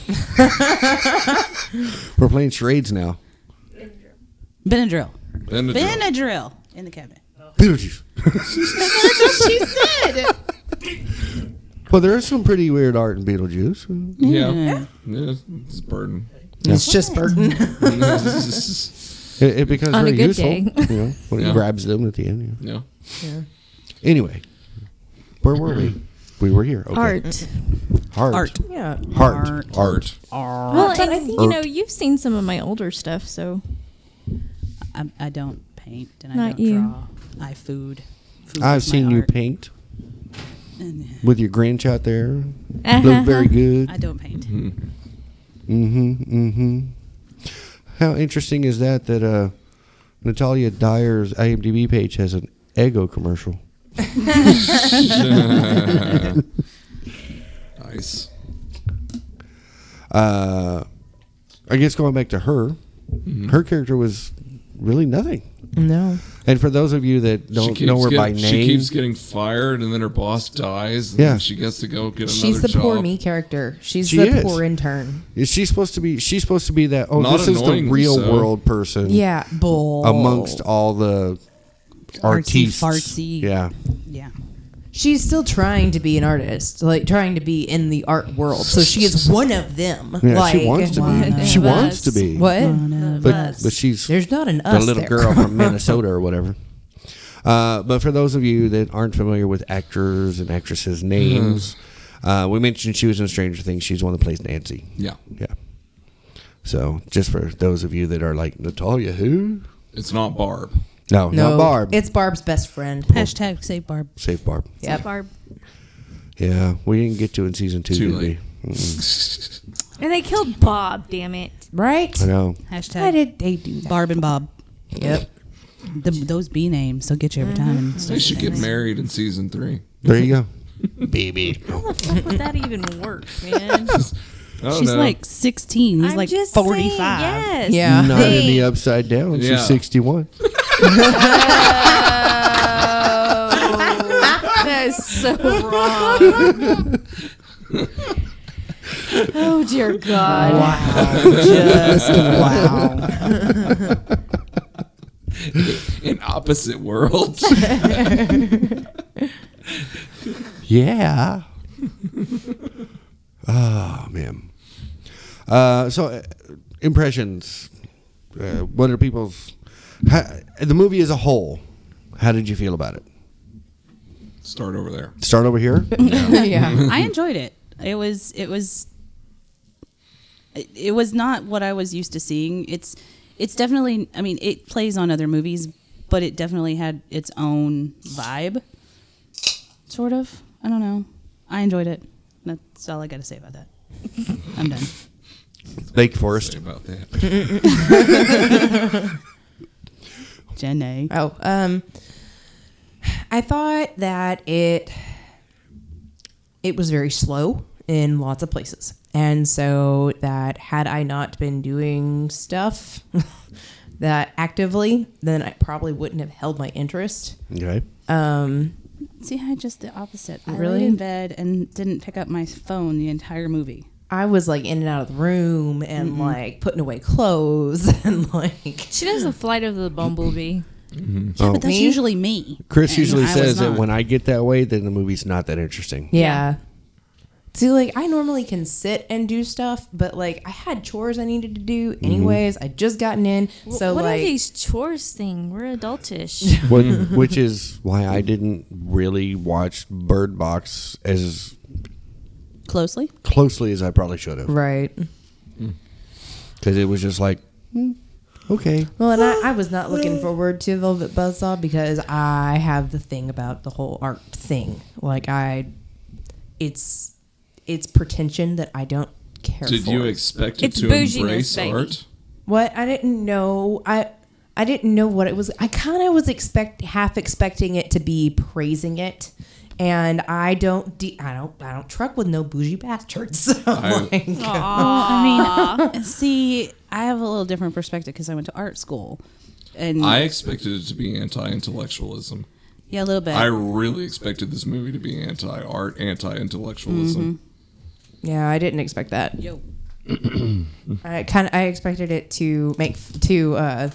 we're playing charades now. Benadryl. Benadryl. Benadryl in the cabinet. Beetlejuice. She said. Well, there is some pretty weird art in Beetlejuice. Yeah. yeah, it's a burden. It's just Burton. It, it becomes On a very good useful, day. you know, when Yeah. he grabs them at the end. Yeah. Yeah. Anyway, where were we? We were here. Okay. Art. Heart. Art. Yeah. Heart. Art. Art. Well, But and I think- you know, you've seen some of my older stuff, so I, I don't paint and I Not don't you. draw. I food. Food I've is my seen you art. paint And with your Grinch out there. Uh-huh. Look very good. I don't paint. Mm-hmm. Mm-hmm. How interesting is that? That uh, Natalia Dyer's I M D B page has an Eggo commercial. Nice. Uh, I guess going back to her, Mm-hmm. her character was really nothing. No. And for those of you that don't know her getting, by name, She keeps getting fired, and then her boss dies. And Yeah. then she gets to go get another She's the job. poor me character. She's She the is. poor intern. is she supposed to be? She's supposed to be that. Oh, Not this is the annoyingly real so. world person. Yeah. Bull. Amongst all the Artsy, artistes. fartsy. Yeah. Yeah. She's still trying to be an artist, like trying to be in the art world. So she is one of them. Yeah, like, she wants to One be. of She wants us. to be. What? But but she's There's not an the us little there. girl from Minnesota or whatever. Uh, but for those of you that aren't familiar with actors and actresses' names, uh, we mentioned she was in Stranger Things. She's the one that plays Nancy. Yeah. Yeah. So just for those of you that are like, Natalia, who? It's not Barb. No, No, not Barb. It's Barb's best friend. Hashtag save Barb. Save Barb. Yep. Barb. Yeah, we didn't get to it in season two, Too did late. we? Mm-mm. And they killed Bob, damn it. Right? I know. Hashtag Why did they do that? Barb and Bob. Yep. The, those B names, they'll get you every time. They should get married in season three. There you go. Baby. How the fuck would that even work, man? Oh, She's no. like sixteen. He's I'm like just forty-five. Saying, yes. Yeah. Not in Hey. the upside down. Yeah. She's sixty-one. That is so wrong. Oh dear God! Wow. Just wow. in opposite worlds. Yeah. Oh man. Uh, so, uh, impressions. Uh, what are people's? How, the movie as a whole. How did you feel about it? Start over there. Start over here. Yeah. I enjoyed it. It was it was it, it was not what I was used to seeing. It's it's definitely I mean, it plays on other movies, but it definitely had its own vibe. sort of. I don't know. I enjoyed it. That's all I got to say about that. I'm done. Lake Forest. Say about that. Jenny. Oh, um, I thought that it it was very slow in lots of places, and so that had I not been doing stuff that actively, then I probably wouldn't have held my interest. Okay. Um, See, I just the opposite. I Really? laid in bed and didn't pick up my phone the entire movie. I was like in and out of the room and Mm-mm. like putting away clothes and like She does the flight of the bumblebee. Mm-hmm. Yeah, Oh. but that's Me? usually me. Chris And usually I was says that not. when I get that way, then the movie's not that interesting. yeah. See, like I normally can sit and do stuff, but like I had chores I needed to do anyways. I just gotten in, so what like are these chores thing? We're adultish. What, which is why I didn't really watch Bird Box as Closely? closely as I probably should have. right. Because it was just like, hmm, okay. Well, and I, I was not looking forward to Velvet Buzzsaw because I have the thing about the whole art thing. Like I, it's it's pretension that I don't care Did for. you expect it It's to bouginess, embrace baby. art? What? I didn't know. I I didn't know what it was. I kind of was expect half expecting it to be praising it, and I don't. De- I don't. I don't truck with no bougie bastards. So I- like, I mean, see, I have a little different perspective because I went to art school. And I expected it to be anti-intellectualism. yeah, a little bit. I really expected this movie to be anti-art, anti-intellectualism. yeah, I didn't expect that. Yo. I kind of I expected it to make to uh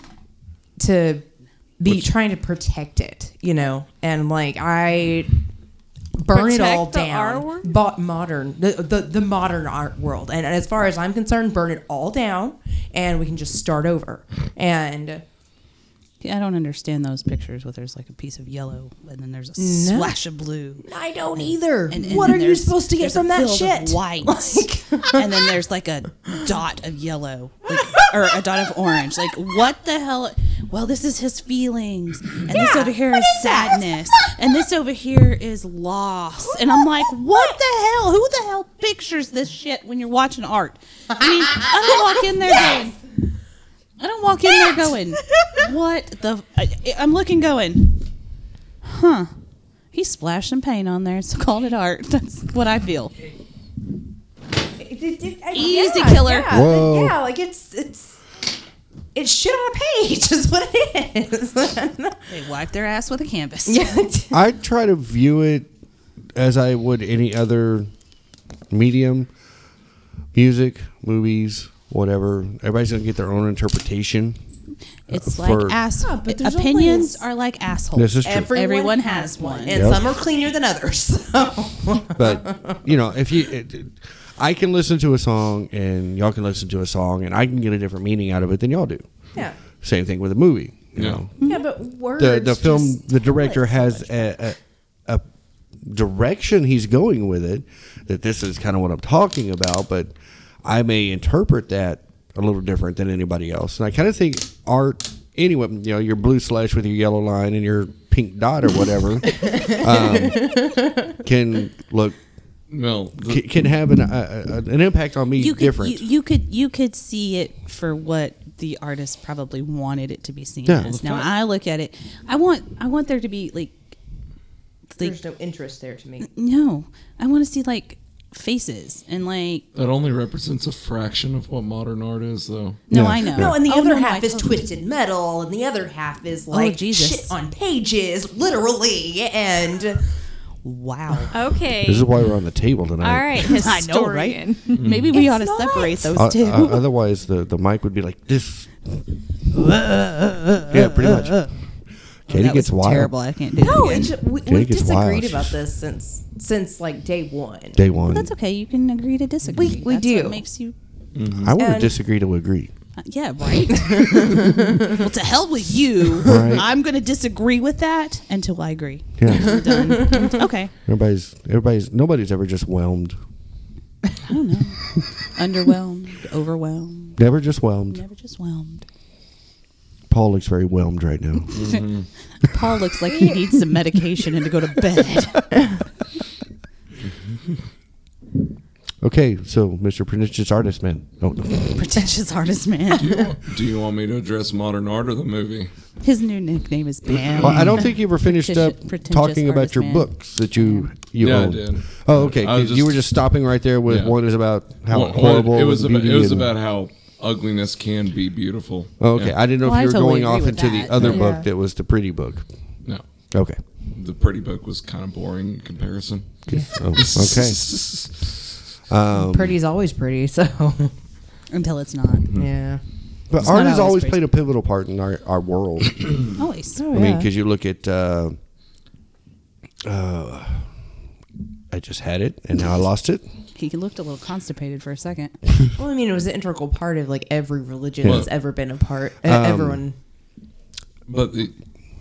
to be trying to protect it, you know, and like I burn it all Protect the art down. world? But modern the, the the modern art world, and as far as I'm concerned, burn it all down, and we can just start over. And I don't understand those pictures where there's like a piece of yellow and then there's a No. splash of blue. I don't either. And, and what then are you there's- supposed to get there's a from that field shit? Of white, and then there's like a dot of yellow, like, or a dot of orange. Like what the hell? Well, this is his feelings, and this Yeah, over here what is is that? sadness, and this over here is loss. And I'm like, what the hell? Who the hell pictures this shit when you're watching art? I mean, I don't walk in there going. I don't walk in there going, what the? I, I'm looking going, huh? He splashed some paint on there, so called it art. That's what I feel. Easy killer. Yeah, Whoa. yeah, like it's it's it's shit on a page is what it is. They wipe their ass with a canvas. yeah. I try to view it as I would any other medium, music, movies, whatever. Everybody's gonna get their own interpretation. It's Uh, for- like ass. Oh, but there's opinions always- are like assholes. This is true. Everyone, Everyone has has one, one. and Yep. some are cleaner than others. So. But you know, if you, it, it- I can listen to a song and y'all can listen to a song, and I can get a different meaning out of it than y'all do. Yeah, Same thing with a movie. You Yeah. know, yeah, but words. the the film, just the director tell it has so much. a, a, a direction he's going with it. That this is kind of what I'm talking about, but I may interpret that a little different than anybody else. And I kind of think art, anyway, you know, your blue slash with your yellow line and your pink dot or whatever, um, can look Well, the, can, can have an uh, uh, an impact on me You could, different. you, you could you could see it for what the artist probably wanted it to be seen Yeah. as. Now I look at it, I want I want there to be like, like There's no interest there to me. no, I want to see like faces and like that only represents a fraction of what modern art is, though. no, Yeah. I know. No, and the Oh, other no, no, half I is totally- twisted metal, and the other half is like Jesus. shit on pages, literally. And Wow. Okay. This is why we're on the table tonight. All right, I know, right? historian. Maybe we It's ought to not. separate those Uh, two. uh, otherwise, the, the mic would be like this. Yeah, pretty much. Katie that gets was wild. terrible. I can't do no, it it's again. just, we, Jenny we've gets disagreed wild. about this since since like day one. Day one. That's okay. You can agree to disagree. We- we That's do. What makes you. I want to And- disagree to agree. Uh, yeah, right. Well, to hell with you. Right. I'm going to disagree with that until I agree. Yeah. We're done. Okay. everybody's everybody's nobody's ever just whelmed. I don't know. Underwhelmed, overwhelmed, Never just whelmed. never just whelmed. Paul looks very whelmed right now. Paul looks like he needs some medication and to go to bed. Okay, so Mister Pretentious Artist Man. Oh, no. Pretentious artist man. Do you, want, do you want me to address modern art or the movie? His new nickname is Bam. Well, I don't think you ever finished up Pretentious- pretentious talking about artist your man. books that you you Yeah, I own. did. Oh, okay. I was 'cause you just- were just stopping right there with Yeah. one is about how Well, horrible it was. About, beauty it was and- about how ugliness can be beautiful. Oh, okay, Yeah. I didn't know Well, if you I were totally going agree off with into that. the other Yeah. book that was the pretty book. No, Okay. the pretty book was kind of boring in comparison. Oh, okay. Um, Pretty's always pretty, so Until it's not. yeah. but It's art not has always always pretty. played a pivotal part in our, our world. Always. Oh, I mean, yeah. because you look at, uh, uh, I just had it and now I lost it. He looked a little constipated for a second. Well, I mean, it was an integral part of like every religion Well- that's ever been a part. Uh, Um, everyone. But the,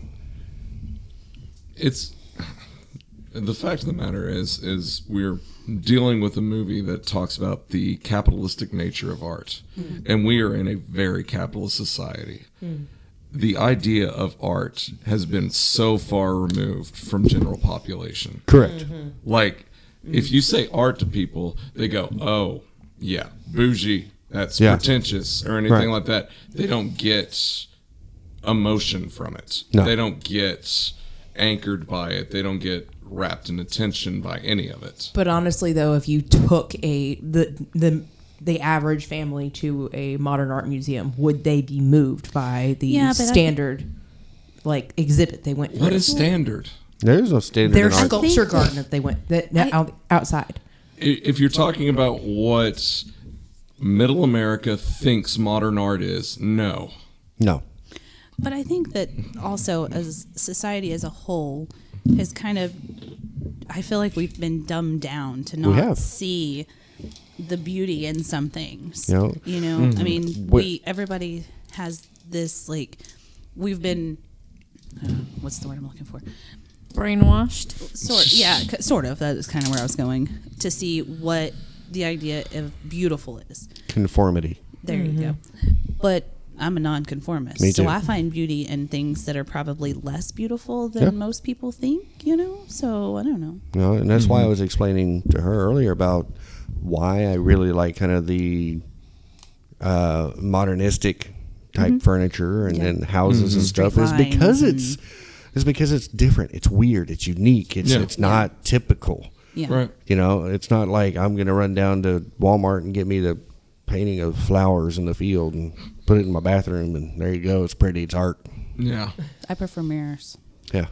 it's the fact of the matter is is we're dealing with a movie that talks about the capitalistic nature of art, and we are in a very capitalist society. The idea of art has been so far removed from general population. Correct. Like, if you say art to people, they go, "Oh, yeah, bougie. That's Yeah. pretentious," or anything Right. like that. They don't get emotion from it. No. They don't get anchored by it. They don't get wrapped in attention by any of it. But honestly, though, if you took a the the the average family to a modern art museum, would they be moved by the Yeah, but I- standard like exhibit they went through? What is standard? There is no standard their in art. sculpture think- garden that they went that, that I- out, outside? I- If you're talking about what middle America thinks modern art is, no. No. But I think that also as society as a whole is kind of, I feel like we've been dumbed down to not have. see the beauty in some things. You know? You know, I mean, What- we everybody has this like, we've been, uh, what's the word I'm looking for? Brainwashed. Sort, yeah, c- sort of. That is kind of where I was going to see what the idea of beautiful is. Conformity. There you go. But I'm a nonconformist, Me so too. I find beauty in things that are probably less beautiful than Yeah. most people think. You know, so I don't know. You know, and that's why I was explaining to her earlier about why I really like kind of the uh, modernistic type furniture and, Yeah. and houses and Straight stuff is because lines it's it's because it's different. It's weird. It's unique. It's Yeah. it's not typical. Yeah, Right. You know, it's not like I'm going to run down to Walmart and get me the painting of flowers in the field and put it in my bathroom and there you go. It's pretty. It's art. Yeah. I prefer mirrors. Yeah.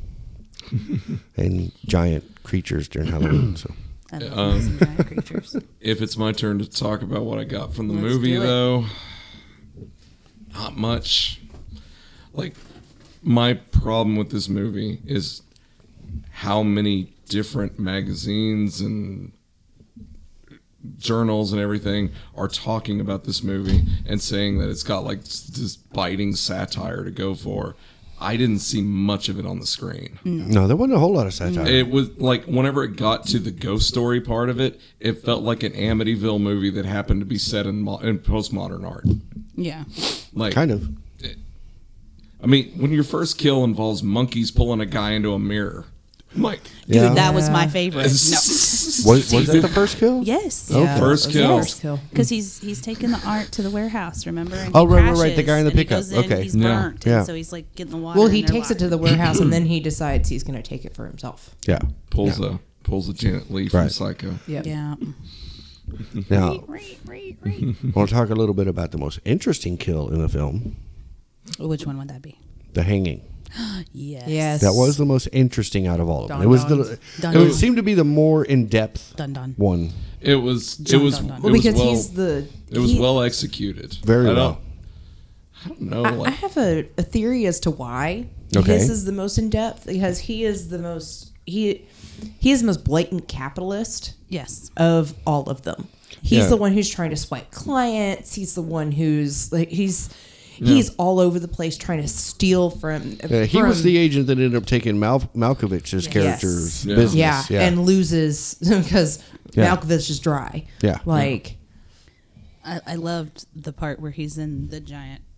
And giant creatures during Halloween. So I love Um, some giant creatures. If it's my turn to talk about what I got from the Let's movie, do it. though, not much. Like, my problem with this movie is how many different magazines and journals and everything are talking about this movie and saying that it's got like this biting satire to go for. I didn't see much of it on the screen. no, there wasn't a whole lot of satire. It was like whenever it got to the ghost story part of it, it felt like an Amityville movie that happened to be set in, mo- in postmodern art. Yeah, Like, Kind of. I mean, when your first kill involves monkeys pulling a guy into a mirror, I'm like, dude, Yeah. that was my favorite. No. Was, was that the first kill? Yes. Okay. First that was the kill. First kill. Because he's he's taking the art to the warehouse, remember? And Oh, he right, right, right, the crashes, guy in the and he pickup. goes in, Okay. he's Yeah. burnt, Yeah. and so he's like getting the water. Well, he and they're takes it to like- the warehouse and then he decides he's going to take it for himself. Yeah. pulls a pulls a Janet Leigh from Right. Psycho. Yep. Yeah. Now, Right, right, right. I want to talk a little bit about the most interesting kill in the film, Which one would that be? the hanging. Yes. Yes. That was the most interesting out of all of them. Dun, It was dun. the Dun, it would dun. seem to be the more in depth Dun dun. one. It was it Dun, was dun, dun. it Well, was because well he's the. it was he- well executed. Very I well. don't, I don't know. I, I Like, have a, a theory as to why Okay. his is the most in depth because he is the most he he is the most blatant capitalist Yes. of all of them. He's Yeah. the one who's trying to swipe clients. He's the one who's like he's he's all over the place trying to steal from. Uh, he was from- the agent that ended up taking Mal- Malkovich's character's Yeah. business. yeah, Yeah. and loses because Yeah. Malkovich is dry. Yeah. like I, I loved the part where he's in the giant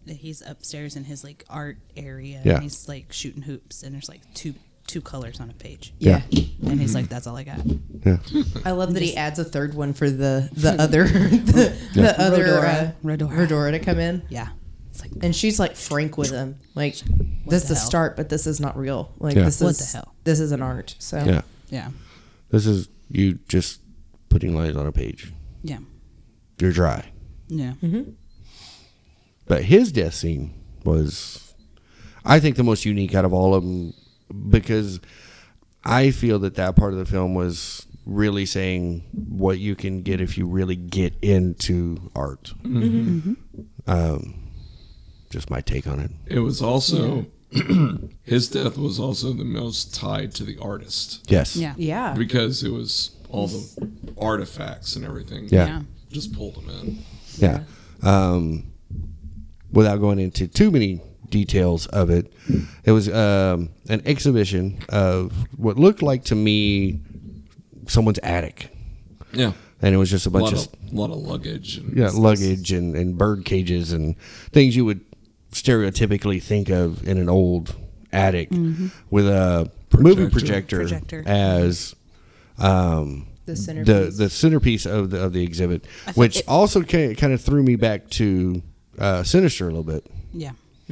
he's upstairs in his like art area. Yeah. And he's like shooting hoops, and there's like two two colors on a page. Yeah. And he's like, "That's all I got." Yeah. I love that he adds a third one for the the other the, the other Rhodora. uh, Rhodora. Rhodora to come in. Yeah. It's like, And she's like frank with him. Like, this is the the hell? start, but this is not real. Like, Yeah. this What is the hell? this is an art. So Yeah. yeah, This is you just putting lines on a page. yeah, You're dry. yeah. But his death scene was, I think, the most unique out of all of them, because I feel that that part of the film was really saying what you can get if you really get into art. Um, just my take on it. It was also his death was also the most tied to the artist Yes. Yeah. yeah. because it was all the artifacts and everything. Yeah. Yeah. just pulled him in. Yeah. Um, without going into too many details of it, it was um, an exhibition of what looked like to me someone's attic. Yeah, And it was just a a bunch lot of, of lot of luggage. And yeah, luggage and, and bird cages and things you would stereotypically think of in an old attic with a movie projector, Projector. as um, The the centerpiece. the centerpiece of the of the exhibit, thought which it- also kind of threw me back to uh, Sinister a little bit. Yeah.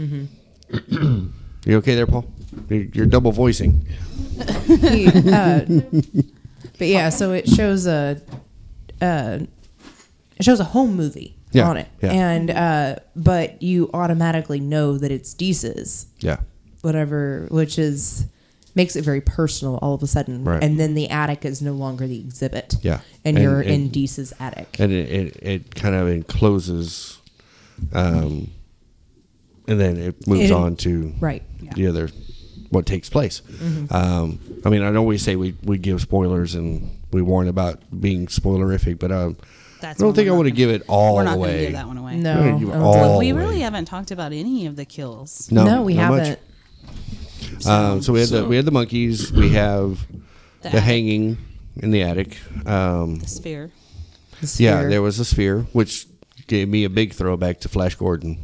You okay there, Paul? You're, you're double voicing. He, uh, but yeah, so it shows a uh, it shows a home movie Yeah, on it, yeah. and uh, but you automatically know that it's Deese's Yeah, whatever, which is makes it very personal all of a sudden, Right. and then the attic is no longer the exhibit. Yeah. and, And- you're and- in Deese's attic. and it, it, it kind of encloses, um, and then it moves It- on to Right. the other what takes place. Um, I mean, I know we say we, we give spoilers and we warn about being spoilerific, but um, That's I don't one think I we're want to not give it all We're not going to away. give that one away. No, We're gonna give it I don't all think- Well, we away. really haven't talked about any of the kills. No, no, we not much. haven't. Um, so we had the So- we had the monkeys. We have The the, attic. hanging in the attic. Um, The sphere. The yeah, sphere. there was a sphere, which gave me a big throwback to Flash Gordon.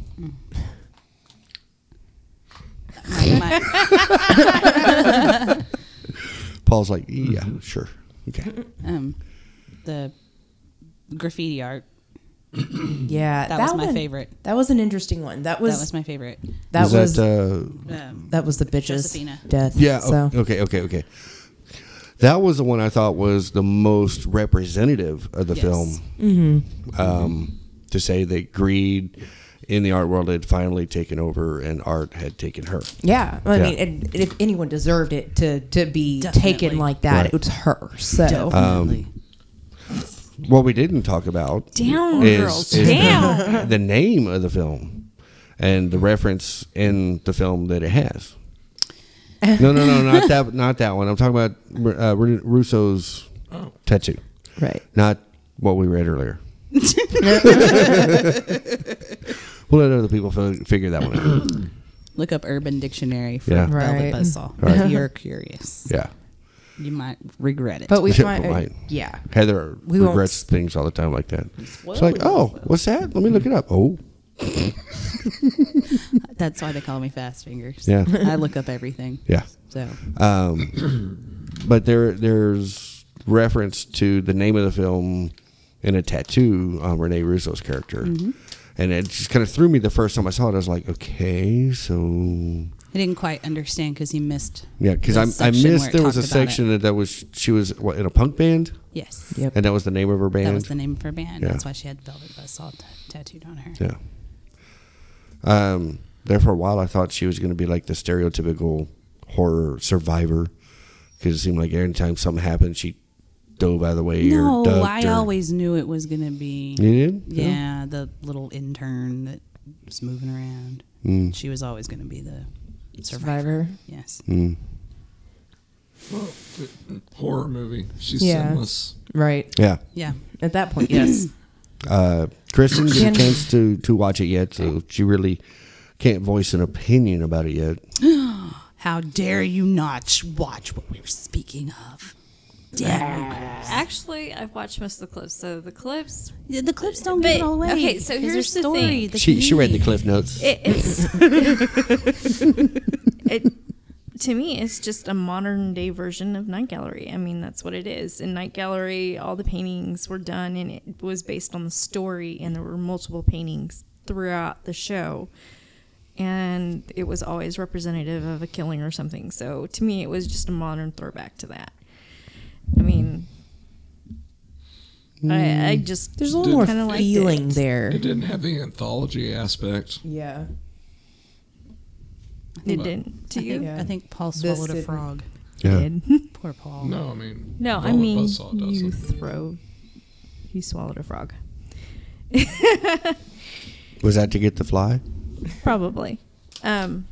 My- my- Paul's like, yeah, sure, okay. um, the graffiti art. Yeah, That, was my one- favorite. That was an interesting one. That was that was my favorite. that Is was that, uh, Um, that was the bitch's Josephina. death. yeah, So o- okay, okay, okay. That was the one I thought was the most representative of the Yes. film. Um, to say that greed in the art world had finally taken over and art had taken her. yeah, I Yeah. mean, and if anyone deserved it to to be Definitely. taken like that, Right. it was her. So Definitely. What we didn't talk about Down, is, girls, is down. The, the name of the film and the reference in the film that it has. No, no, no, not that, not that one. I'm talking about uh, Ru- Russo's tattoo, right. not what we read earlier. We'll let other people fi- figure that one out. Look up Urban Dictionary for Yeah. Velvet Right. Buzzsaw Right. if you're curious. Yeah, You might regret it. But we Yeah, find, but right. yeah, Heather We won't regrets things all the time like that. It's like, oh, what's that? Let me look it up. Oh, That's why they call me Fast Fingers. Yeah. I look up everything. yeah. So Um, but there, there's reference to the name of the film in a tattoo on Rene Russo's character, and it just kind of threw me the first time I saw it. I was like, okay, so I didn't quite understand because he missed. yeah, because the I, I section where missed it there was a talked about section that, that was she was what, in a punk band, Yes. Yep. and that was the name of her band. That was the name of her band. Yeah. That's why she had Velvet Buzzsaw t- tattooed on her. Yeah. Um, there for a while, I thought she was going to be like the stereotypical horror survivor, because it seemed like every time something happened, she dove out of the way No, or ducked. I or, always knew it was going to be. You did? Yeah, the little intern that was moving around. Mm. She was always going to be the survivor. survivor. Yes. Mm. horror movie. She's Yeah. sinless. Right. Yeah. Yeah. At that point, yes. Uh, Kristen didn't Can- get a chance to, to watch it yet, so she really can't voice an opinion about it yet. How dare you not sh- watch what we were speaking of? Actually, I've watched most of the clips. So the clips, The, the clips don't But- give it all away. okay, so 'cause here's there's the story, thing. the She she read the community. cliff notes. it, it's it to me. It's just a modern day version of Night Gallery. I mean, that's what it is. In Night Gallery, all the paintings were done, and it was based on the story, and there were multiple paintings throughout the show. And it was always representative of a killing or something. So to me, it was just a modern throwback to that. I mean, I, I just There's a little more kinda liked feeling it. there. It didn't have the anthology aspect. Yeah. It didn't to you. I think Paul This swallowed a didn't. frog. Yeah. Did. Poor Paul. No, I mean, No, I Velvet mean Buzzsaw doesn't. you throw. He swallowed a frog. Was that to get the fly? Probably. Um,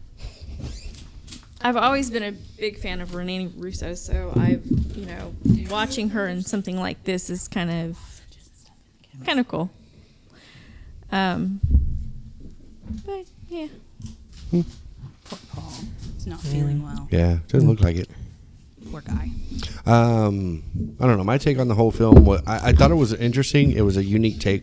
I've always been a big fan of Renee Russo, so I've, you know, watching her in something like this is kind of, kind of cool. Um, but yeah, Poor Paul. He's not feeling well. Yeah, doesn't look like it. Poor guy. Um, I don't know. My take on the whole film, wa- I, I thought it was interesting. It was a unique take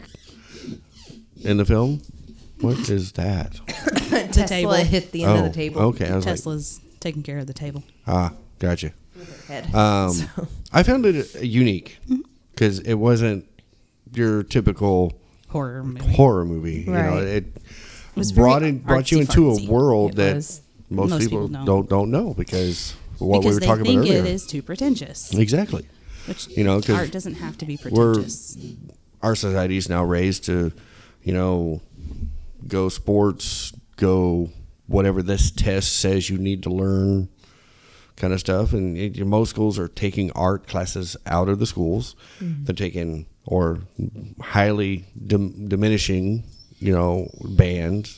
in the film. What is that? Tesla table. hit the end oh, of the table. okay. I was like, Tesla's taking care of the table. ah, gotcha. Head. Um, So- I found it unique because it wasn't your typical Horror movie. horror movie. You know, Right. it was brought very in, brought you artsy into fartsy. a world It that was. most, Most people, people don't. don't don't know because what because we were they talking think about earlier. it is too pretentious. Exactly. Which You know, 'cause art doesn't have to be we're- pretentious. Our society is now raised to, you know, go sports, go whatever this test says you need to learn, kind of stuff. And it, most schools are taking art classes out of the schools. Mm-hmm. They're taking or highly dim- diminishing, you know, bands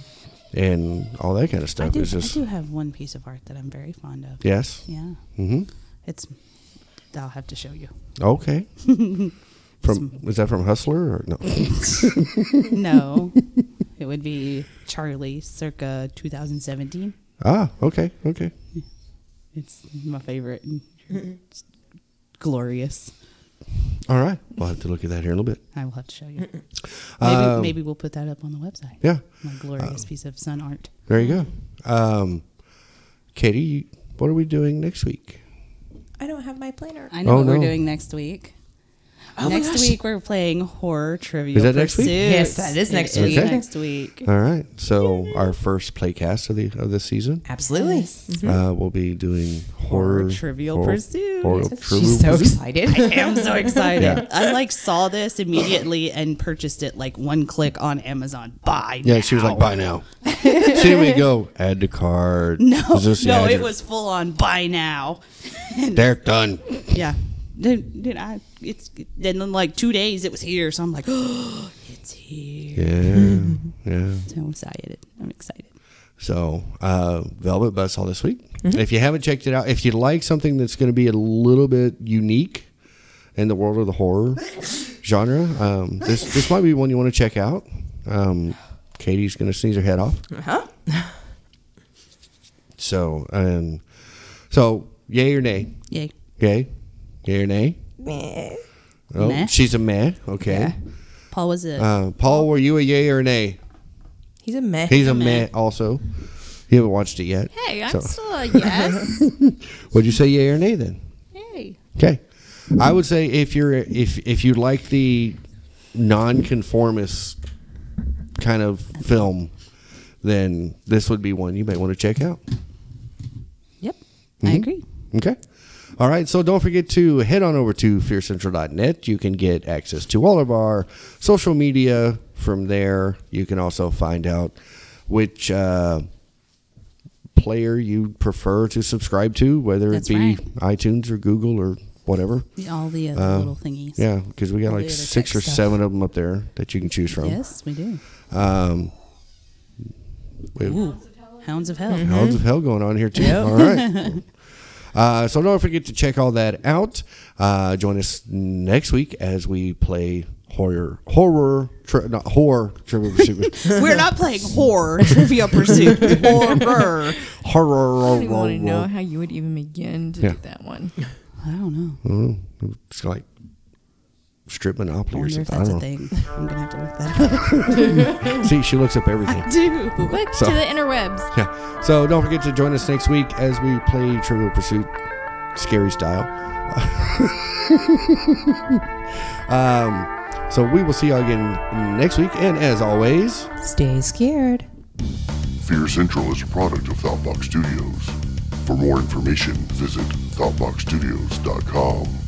and all that kind of I stuff. do, It's just I do have one piece of art that I'm very fond of. yes. Yeah. Mm-hmm. It's. I'll have to show you. Okay. From is that from Hustler or no? No, it would be Charlie, circa two thousand seventeen. Ah, okay, okay. It's my favorite. It's glorious. All right. We'll have to look at that here in a little bit. I will have to show you. Maybe, Um, maybe we'll put that up on the website. Yeah. My glorious piece of sun art. There you go. Um, Katie, you- what are we doing next week? I don't have my planner. I know Oh, what we're no. doing next week. Oh my next gosh. week we're playing Horror Trivial Is that next week? Pursuit. Yes, that is next It week. Okay. Next week. All right. So our first playcast of the of this season, Absolutely. uh, we'll be doing horror, Horror Trivial horror- Pursuit. horror She's Trivial She's so Pursuit. excited. I am so excited. Yeah. I like saw this immediately and purchased it like one click on Amazon. Buy. Yeah, she was like, "Buy now." She didn't even go add to cart. No, Is this the no, it address? was full on buy now. Derek done. Yeah, dude, dude, I it's then in like two days it was here, so I'm like, oh, it's here. Yeah, yeah. So I'm excited. I'm excited. So, uh, Velvet Buzzsaw this week. If you haven't checked it out, if you like something that's going to be a little bit unique in the world of the horror genre, um, this this might be one you want to check out. Um, Katie's going to sneeze her head off. Huh? So, um, so yay or nay? Yay. Yay, yay or nay? Oh, Meh. she's a meh. Okay. Yeah. Paul was a Uh, Paul, were you a yay or a nay? He's a meh. He's a meh. meh also. You haven't watched it yet. Hey, I'm So- still a yes. Would you say yay or nay then? Hey. Okay. I would say if you're if if you like the non-conformist kind of film, then this would be one you might want to check out. Yep. I Mhm. agree. Okay. All right. So don't forget to head on over to fear central dot net. You can get access to all of our social media from there. You can also find out which uh, player you prefer to subscribe to, whether That's it be right. iTunes or Google or whatever. All the other Uh, little thingies. Yeah, because we got All like the other six tech or stuff. seven of them up there that you can choose from. Yes, we do. Um, we have Ooh, Hounds of Hell. Hounds of Hell going on here too. All right. Uh, so don't forget to check all that out. Uh, join us next week as we play horror, horror, tri- not horror trivia pursuit, We're not playing horror trivia pursuit. Horror. horror. I don't even want to know how you would even begin to Yeah. do that one. I don't know. Mm, it's like strip I monopoly or wonder if something. I that's a don't thing. I'm gonna have to look that up. know. See, she looks up everything. Do. Quick So- to the interwebs. Yeah. So don't forget to join us next week as we play Trivial Pursuit, scary style. um, so we will see you again next week. And as always, Stay scared. Fear Central is a product of Thoughtbox Studios. For more information, visit thoughtbox studios dot com.